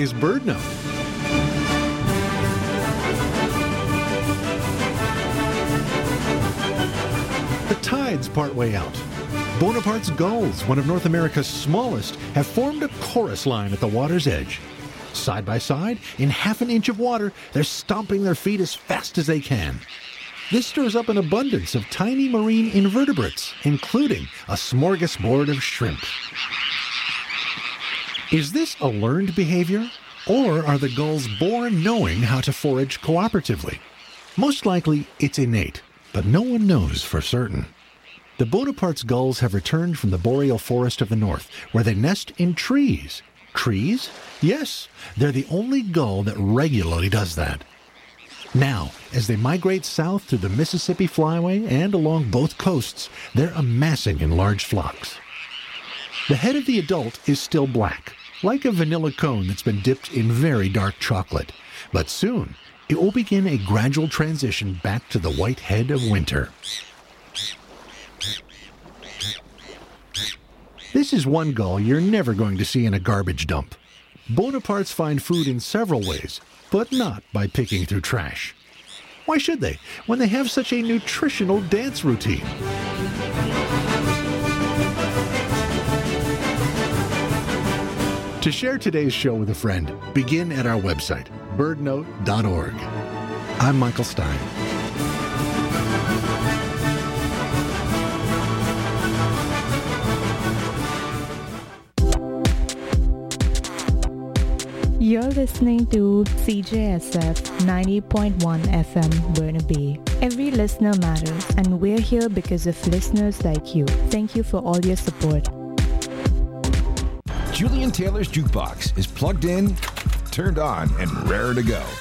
is BirdNote. The tide's partway out. Bonaparte's gulls, one of North America's smallest, have formed a chorus line at the water's edge. Side by side, in half an inch of water, they're stomping their feet as fast as they can. This stirs up an abundance of tiny marine invertebrates, including a smorgasbord of shrimp. Is this a learned behavior, or are the gulls born knowing how to forage cooperatively? Most likely, it's innate, but no one knows for certain. The Bonaparte's gulls have returned from the boreal forest of the north, where they nest in trees. Trees? Yes, they're the only gull that regularly does that. Now, as they migrate south through the Mississippi Flyway and along both coasts, they're amassing in large flocks. The head of the adult is still black, like a vanilla cone that's been dipped in very dark chocolate. But soon, it will begin a gradual transition back to the white head of winter. This is one gull you're never going to see in a garbage dump. Bonapartes find food in several ways, but not by picking through trash. Why should they, when they have such a nutritional dance routine? To share today's show with a friend, begin at our website, birdnote.org. I'm Michael Stein. You're listening to CJSF 90.1 FM Burnaby. Every listener matters, and we're here because of listeners like you. Thank you for all your support. Julian Taylor's Jukebox is plugged in, turned on, and raring to go.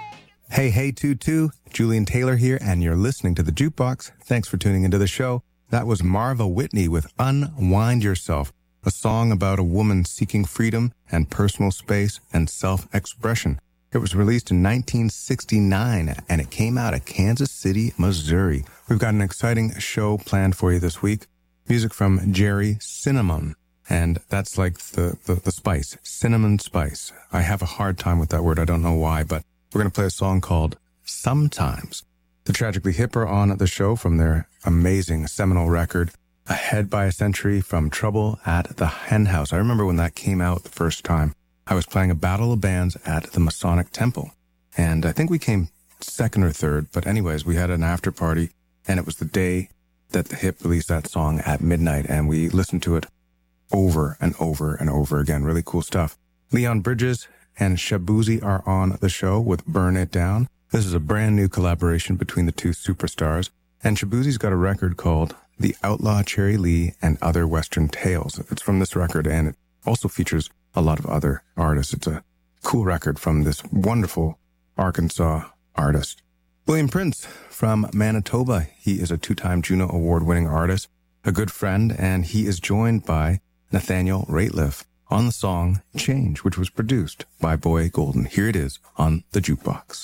Hey, 2-2, Julian Taylor here, and you're listening to The Jukebox. Thanks for tuning into the show. That was Marva Whitney with Unwind Yourself, a song about a woman seeking freedom and personal space and self-expression. It was released in 1969, and it came out of Kansas City, Missouri. We've got an exciting show planned for you this week. Music from Jerry Cinnamon, and that's like the spice, cinnamon spice. I have a hard time with that word. I don't know why, but we're going to play a song called Sometimes. The Tragically Hip are on the show from their amazing seminal record, Ahead by a Century from Trouble at the Hen House. I remember when that came out the first time. I was playing a battle of bands at the Masonic Temple, and I think we came second or third, but anyways, we had an after party, and it was the day that the Hip released that song at midnight, and we listened to it over and over and over again. Really cool stuff. Leon Bridges and Shabuzi are on the show with Burn It Down. This is a brand new collaboration between the two superstars, and Shabuzi's got a record called The Outlaw Cherry Lee and Other Western Tales. It's from this record, and it also features a lot of other artists. It's a cool record from this wonderful Arkansas artist. William Prince from Manitoba. He is a 2-time Juno Award-winning artist, a good friend, and he is joined by Nathaniel Rateliff on the song Change, which was produced by Boy Golden. Here it is on the Jukebox.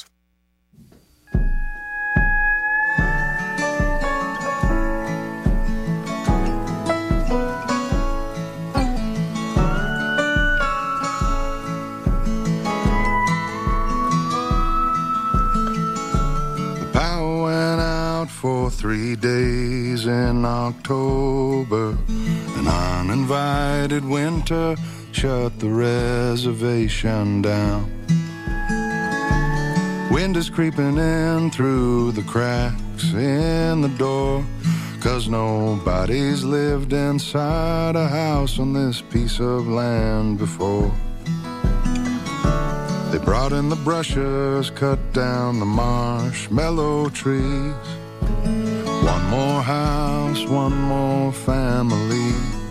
For 3 days in October, an uninvited winter shut the reservation down. Wind is creeping in through the cracks in the door, 'cause nobody's lived inside a house on this piece of land before. They brought in the brushers, cut down the marshmallow trees. One more house, one more family.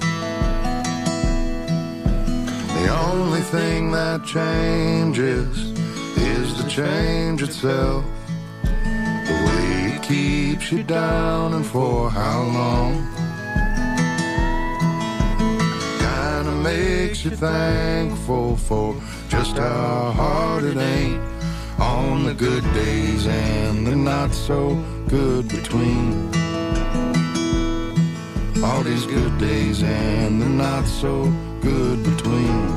The only thing that changes is the change itself. The way it keeps you down and for how long. Kinda makes you thankful for just how hard it ain't on the good days and the not so good between. All these good days and the not so good between.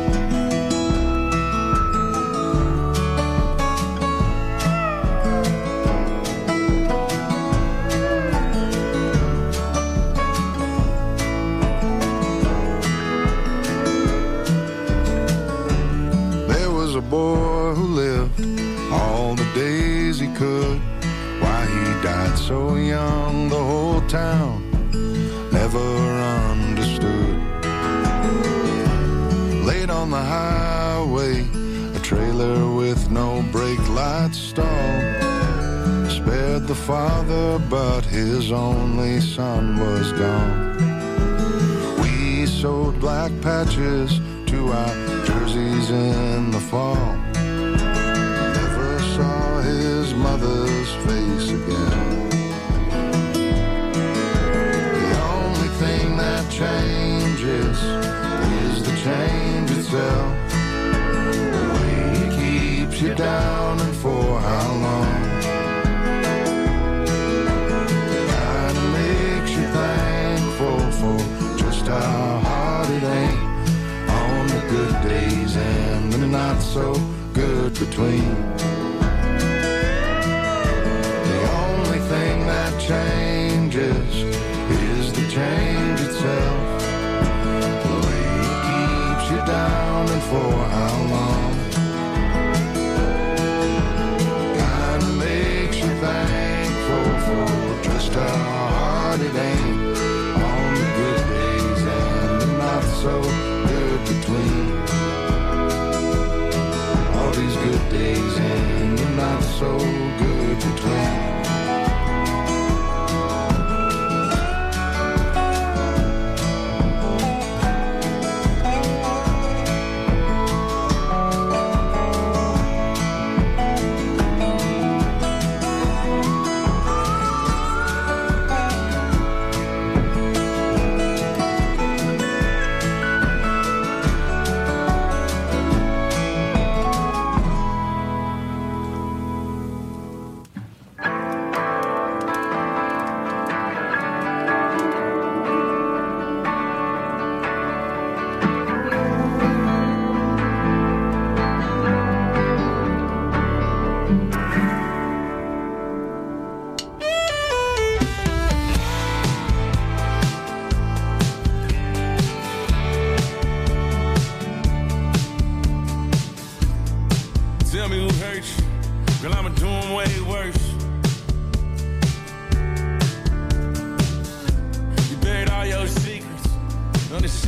There was a boy who lived all the days he could. Why he died so young, the whole town never understood. Late on the highway, a trailer with no brake lights stalled. Spared the father, but his only son was gone. We sewed black patches to our jerseys in the fall. Never saw his mother's face again. The only thing that changes is the change itself. The way it keeps you down and for how long. Kinda makes you thankful for just how hard it ain't on the good days and the not so good between. The only thing that changes is the change itself. The way it keeps you down and for how long. Kinda makes you thankful for just how hard it ain't on the good days and the not so good between. All these good days and the not so good between.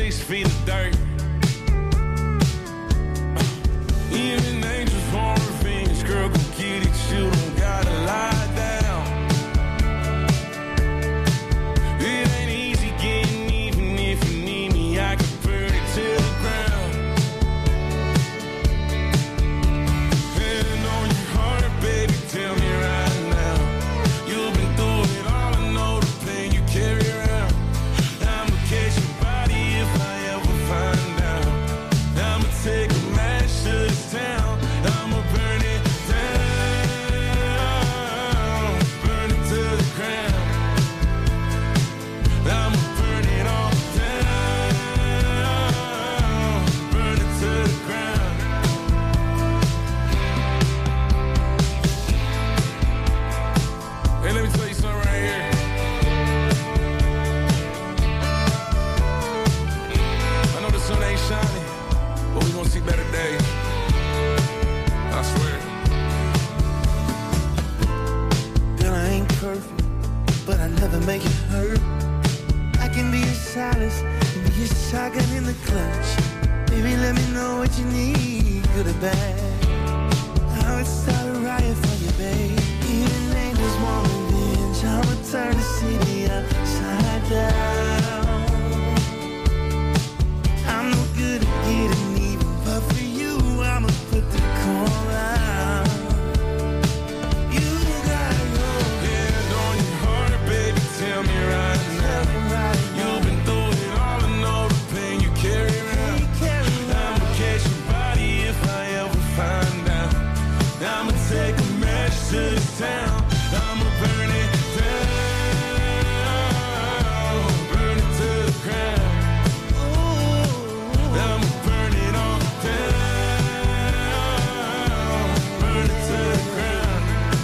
6 feet of dirt. Even angels want revenge. Girl, go get it, you don't gotta lie down. It ain't easy getting even. If you need me, I can burn it to the ground. And on your heart, baby, tell me right now. You've been through it all, I know the pain you carry around. I'ma catch your body if I ever find out. I'ma take a match to this town. I'ma burn it down, burn it to the ground. I'ma burn it all down, burn it to the ground. Hey, let me tell you something right here. I know the sun ain't shining, but we gonna see better days. I swear. Girl, I ain't perfect, but I never make it hurt. I can be your solace, can be your shotgun in the clutch. Baby, let me know what you need, good or bad. I would start a riot for you, babe. Even angels want revenge. I'ma turn the city upside down. I'm no good at getting even, but for you, I'ma put the call out. You gotta go. Hand on your heart, baby, tell me right now. You've been through it all, I know the pain you carry around. I'ma catch your body if I ever find out. I'ma take a match to this town. I'ma burn it down, burn it to the ground. I'ma burn it all down, burn it to the ground.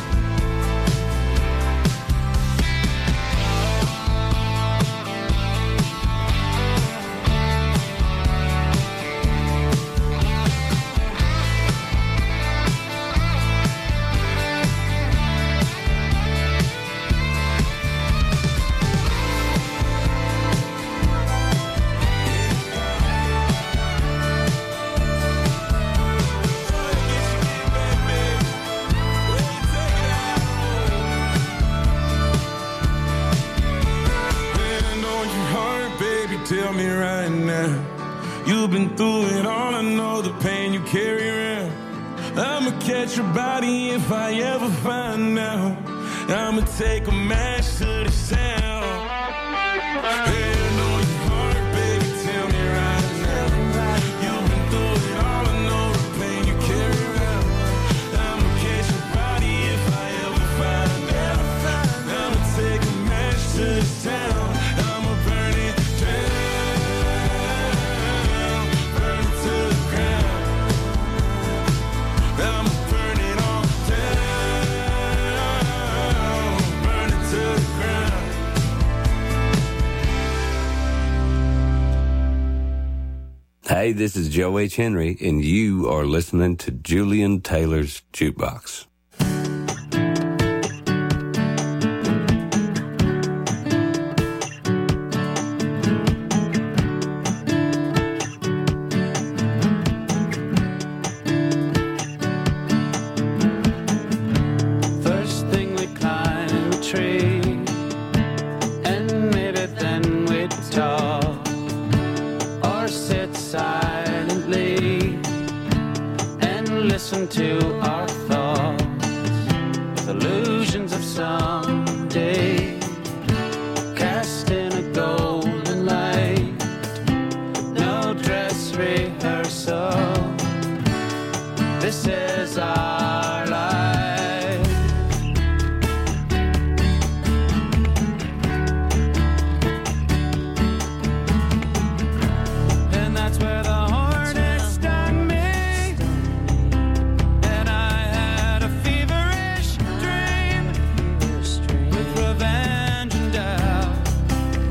Hand on your heart, baby, tell me right now. You've been through it all, I know the pain you carry around. I'ma catch your body if I ever find out. I'ma take a match to this town. Hand on your heart, baby, tell me right now. You've been through it all, I know the pain you carry around. I'ma catch your body if I ever find out. I'ma take a match to this town. I'ma burn it down, burn it to the ground. I'ma burn it all down, burn it to the ground. Hey, this is Joe H. Henry, and you are listening to Julian Taylor's Jukebox. First thing we climb a tree, and maybe then we'd talk, or sit silently and listen to our thoughts, with illusions of someday cast in a golden light. No dress rehearsal, this is our life. And that's where the hornet stung me, and I had a feverish dream with revenge and doubt.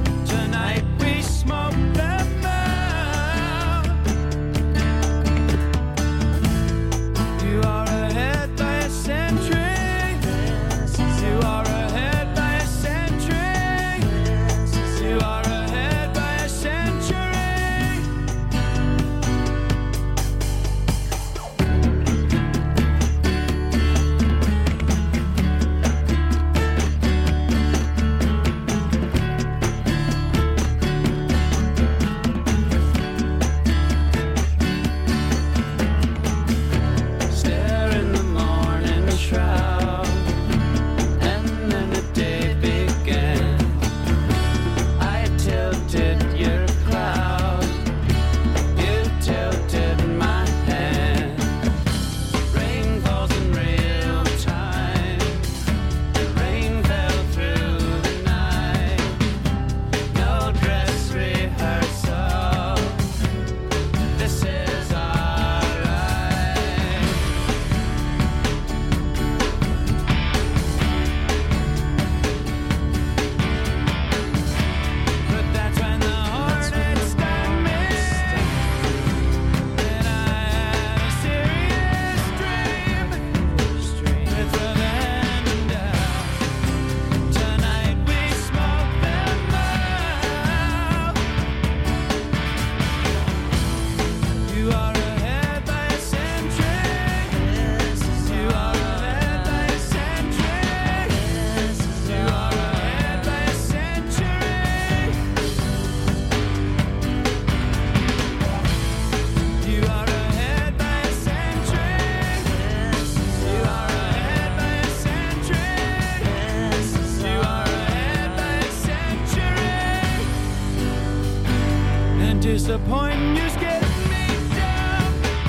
disappointing, you're scared of me down.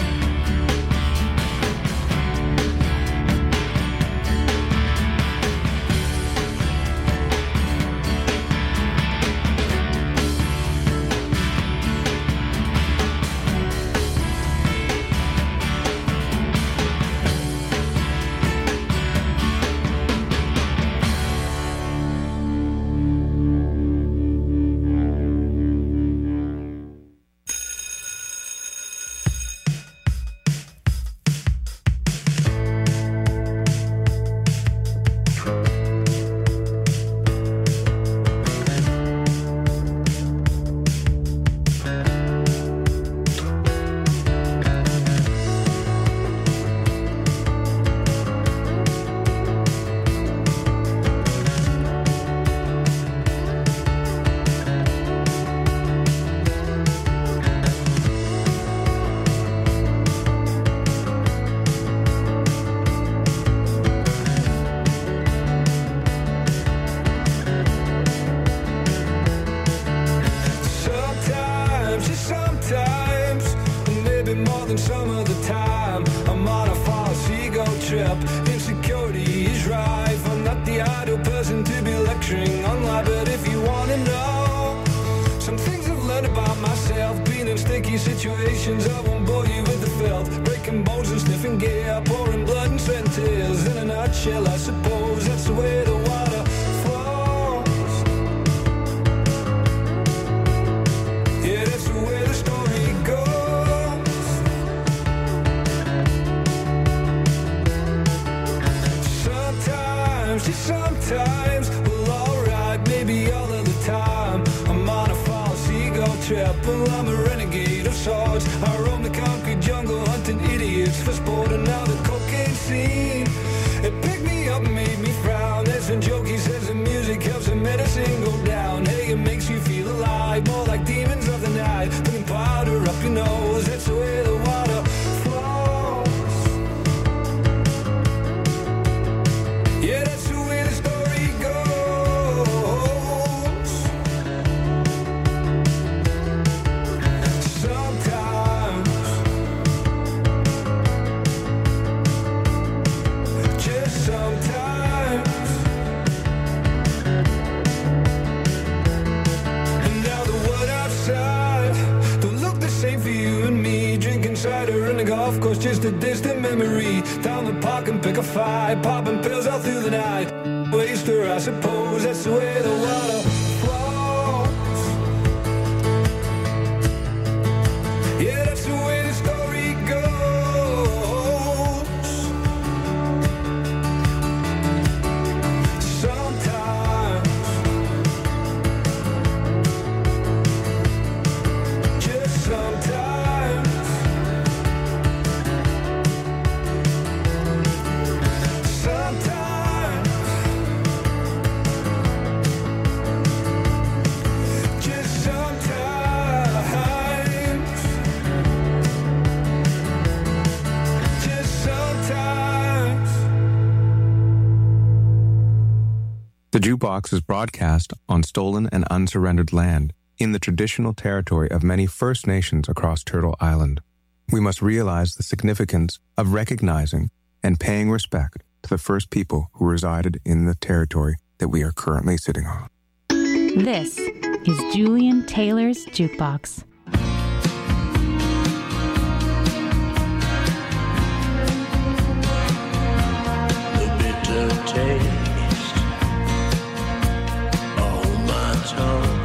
Popping pills all through the night. Waster, I suppose that's the way the water flows. Yeah, that's the way the story goes. Sometimes, just sometimes. The Jukebox is broadcast on stolen and unsurrendered land in the traditional territory of many First Nations across Turtle Island. We must realize the significance of recognizing and paying respect to the first people who resided in the territory that we are currently sitting on. This is Julian Taylor's Jukebox. The bitter taste on my tongue.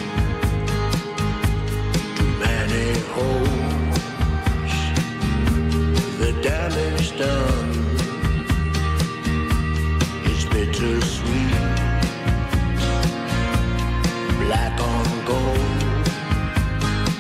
Too many holes, the damage done is bittersweet. Black on gold,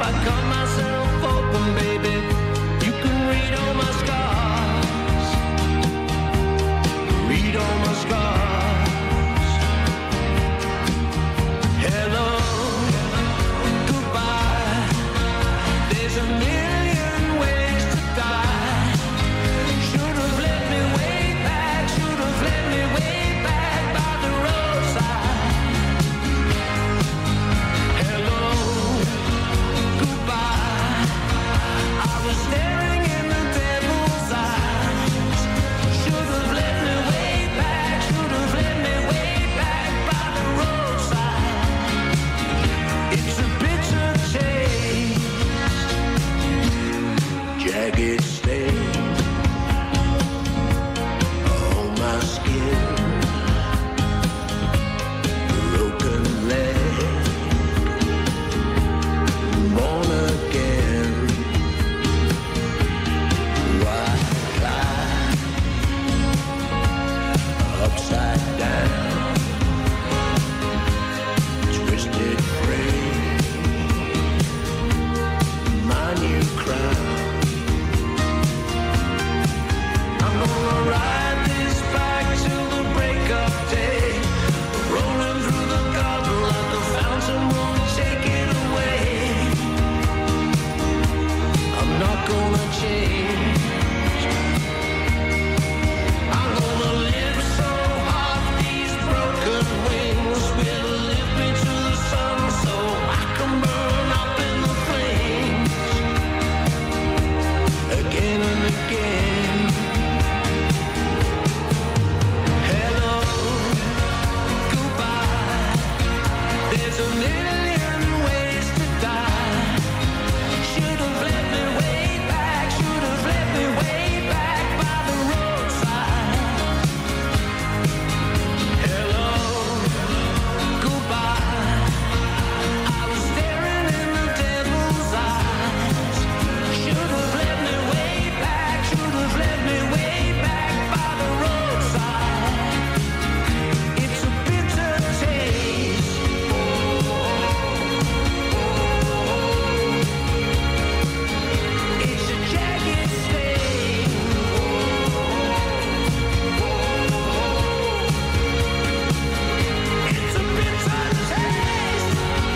cut myself open, baby. You can read all my scars. Read all my scars. Hello, goodbye. There's a million ways to die. Should have let me way back. Should have let me way back by the roadside. Hello, goodbye. I was staring in the devil's eyes. Should have let me way back. Should have let me way back by the roadside. It's a bitter taste, jagged stain on my skin, broken leg, born again. White cloud, upside down, twisted frame, my new crown. I'm gonna ride this back till the break of day, rolling through the garden like the fountain won't take it away. I'm not gonna change. I'm gonna live so hard these broken wings will lift me to the sun so I can burn up in the flames again and again. Hello, goodbye. There's a million ways to die. Should have let me way back. Should have let me way back by the roadside. Hello, goodbye. I was staring in the devil's eyes. Should have let me way back. Should have let me way back by the roadside. It's a bitter taste. It's a jagged stain. It's a bitter taste.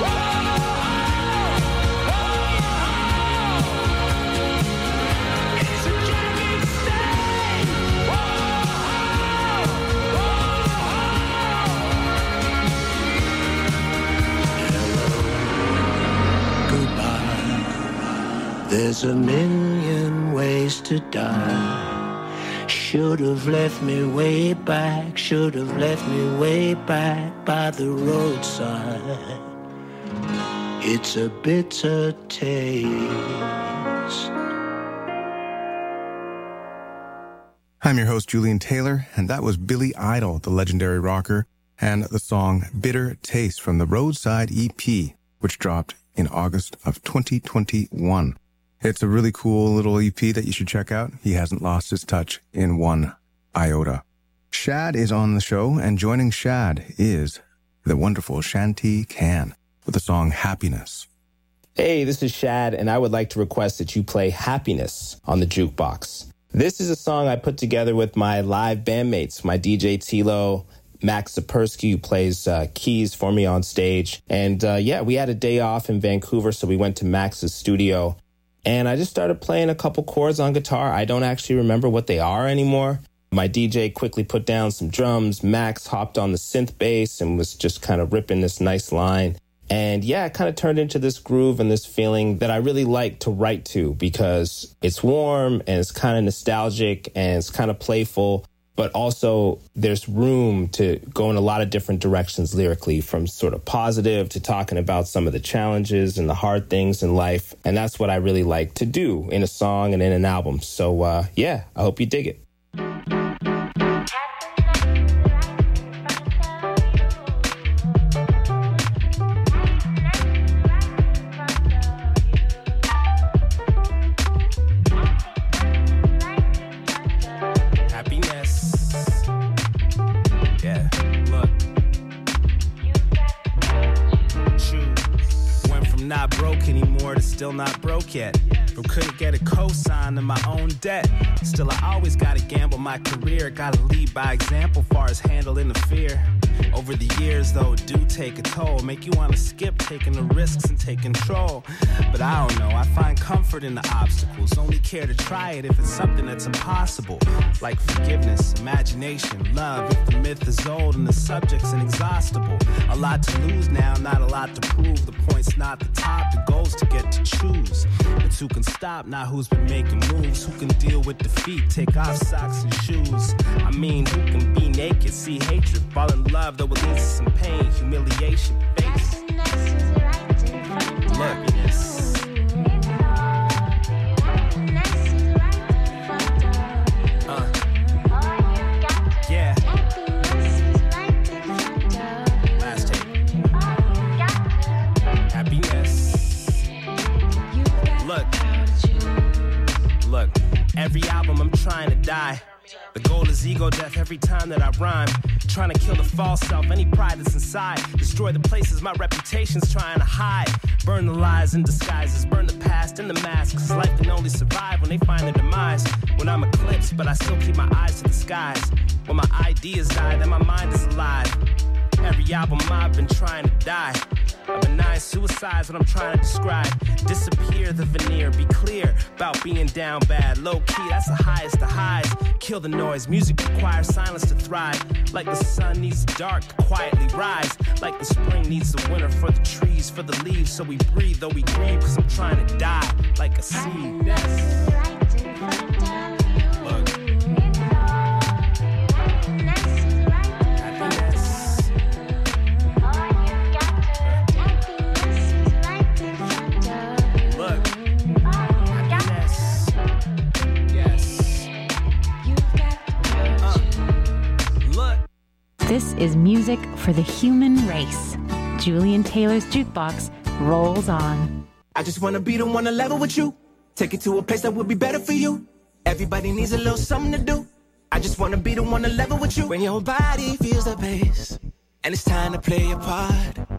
It's a jagged stain. Goodbye. There's a million ways to die. Should have left me way back. Should have left me way back by the roadside. It's a bitter taste. I'm your host, Julian Taylor, and that was Billy Idol, the legendary rocker, and the song Bitter Taste from the Roadside EP, which dropped in August of 2021. It's a really cool little EP that you should check out. He hasn't lost his touch in one iota. Shad is on the show, and joining Shad is the wonderful Shanti Khan with the song Happiness. Hey, this is Shad, and I would like to request that you play Happiness on the jukebox. This is a song I put together with my live bandmates, my DJ Tilo, Max Zapersky, who plays keys for me on stage. And we had a day off in Vancouver, so we went to Max's studio. And I just started playing a couple chords on guitar. I don't actually remember what they are anymore. My DJ quickly put down some drums. Max hopped on the synth bass and was just kind of ripping this nice line. And yeah, it kind of turned into this groove and this feeling that I really like to write to because it's warm and it's kind of nostalgic and it's kind of playful, but also there's room to go in a lot of different directions lyrically, from sort of positive to talking about some of the challenges and the hard things in life. And that's what I really like to do in a song and in an album. So I hope you dig it. not broke anymore to still not broke yet. From couldn't get a cosign to my own debt. Still, I always gotta gamble my career. Gotta lead by example far as handling the fear. Over the years, though, it do take a toll. Make you wanna skip taking the risks and take control. But I don't know, I find comfort in the obstacles. Only care to try it if it's something that's impossible. Like forgiveness, imagination, love. If the myth is old and the subject's inexhaustible. A lot to lose now, not a lot to prove. The point's not the top, the goal's to get to choose. It's who can stop, not who's been making moves. Who can deal with defeat, take off socks and shoes. I mean, who can be naked, see hatred, fall in love, though it leads to some pain, humiliation, face. Loveliness. Yeah. Last take. Happiness. Look, every album I'm trying to die. The goal is ego death every time that I rhyme. Trying to kill the false self, any pride that's inside. Destroy the places my reputation's trying to hide. Burn the lies and disguises, burn the past and the mask. Cause life can only survive when they find their demise. When I'm eclipsed, but I still keep my eyes to the skies. When my ideas die, then my mind is alive. Every album I've been trying to die. A benign suicide's what I'm trying to describe. Disappear the veneer, be clear about being down bad. Low key, that's the highest of highs. Kill the noise, music requires silence to thrive. Like the sun needs the dark to quietly rise. Like the spring needs the winter for the trees, for the leaves. So we breathe, though we grieve, cause I'm trying to die like a seed. Yes. This is music for the human race. Julian Taylor's Jukebox rolls on. I just wanna be the one to level with you. Take it to a place that would be better for you. Everybody needs a little something to do. I just wanna be the one to level with you. When your body feels the bass and it's time to play your part,